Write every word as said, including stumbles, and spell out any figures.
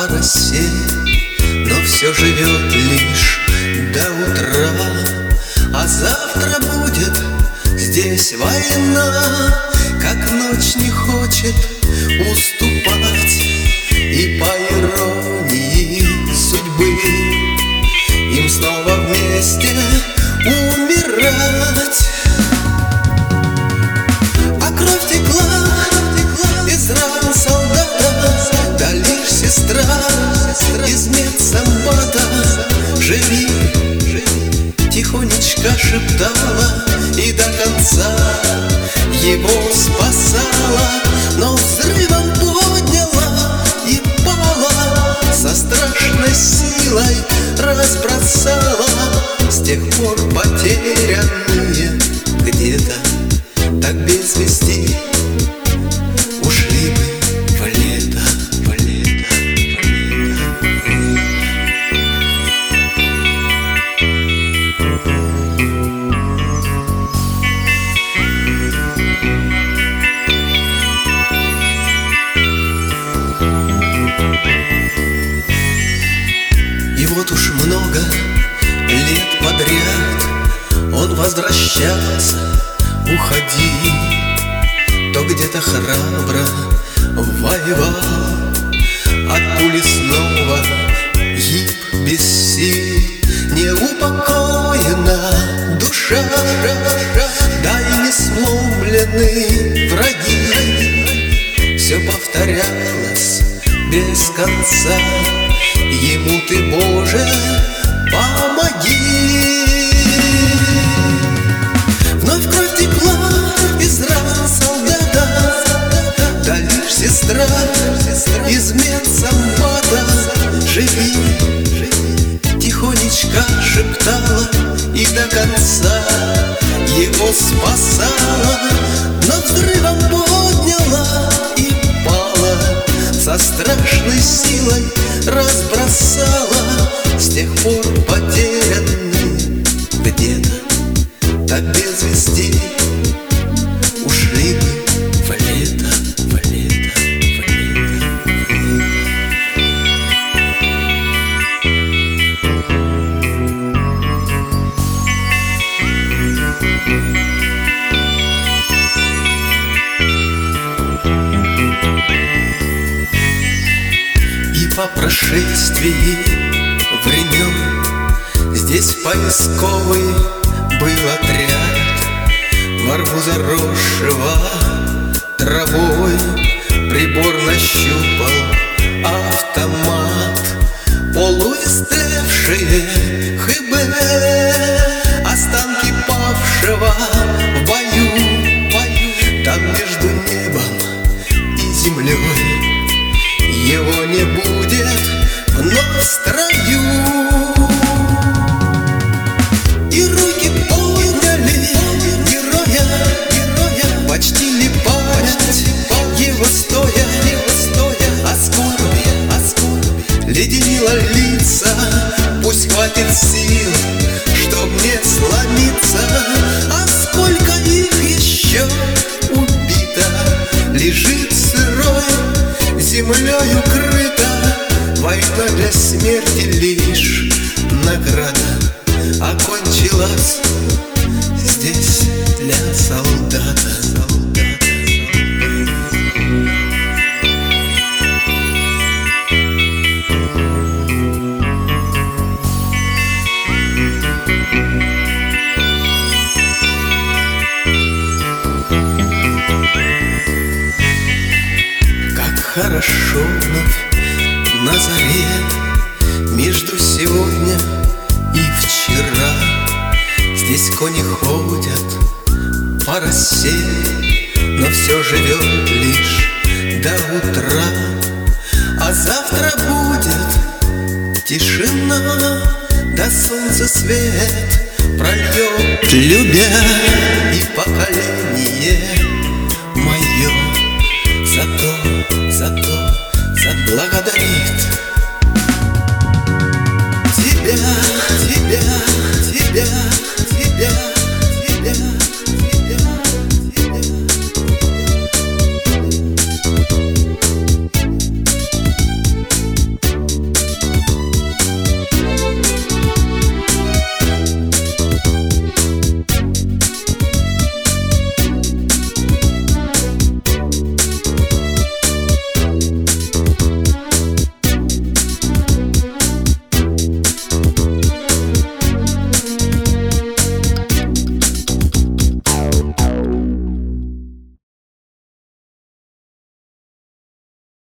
по росе, но все живет лишь до утра. А завтра будет здесь война, как ночь не хочет уступать. И по иронии судьбы им снова вместе умирать. А кровь текла из ран солдата, да лишь сестра из медсамбата живи, тихонечко шептала и до конца его спасала. Но взрывом подняла и пала, со страшной силой разбросала. С тех пор потерянные где-то так без вести ушли бы в лето, в лето, в лето. И вот уж много лет подряд он возвращался, уходи, то где-то храбро воевал, от пули снова гиб без сил. Неупокоена душа, да и не сломлены враги. Все повторялось без конца, ему ты, Боже, помоги. Вновь кровь текла из ран солдата, да лишь сестра из медсамбата живи, тихонечко шептала и до конца его спасала. Но взрывом подняла и пала, со страшной силой разбросала. С тех пор потерянные где-то так без вести ушли бы в лето, в лето, в лето. И по прошествии времен здесь в поисковый был отряд, во рву заросшего травой. Прибор нащупал автомат, полуистлевшие ХБ, останки павшего в бою, бою. Там между небом и землей его не будет вновь в строю. И руки подняли героя, героя, почтили память его стоя, его стоя. А скорби, а скорби леденила лица, пусть хватит сил, чтоб не сломиться. А сколько их еще убито, лежит сырой землей укрыта. Война для смерти лишь награда, окончилась здесь для солдата, солдата, как хорошо вновь на заре, между сегодня и вчера. Здесь кони ходят по росе, но все живет лишь до утра. А завтра будет тишина, да солнце свет прольет, любя и поколение мое. За то, за то, за благодарность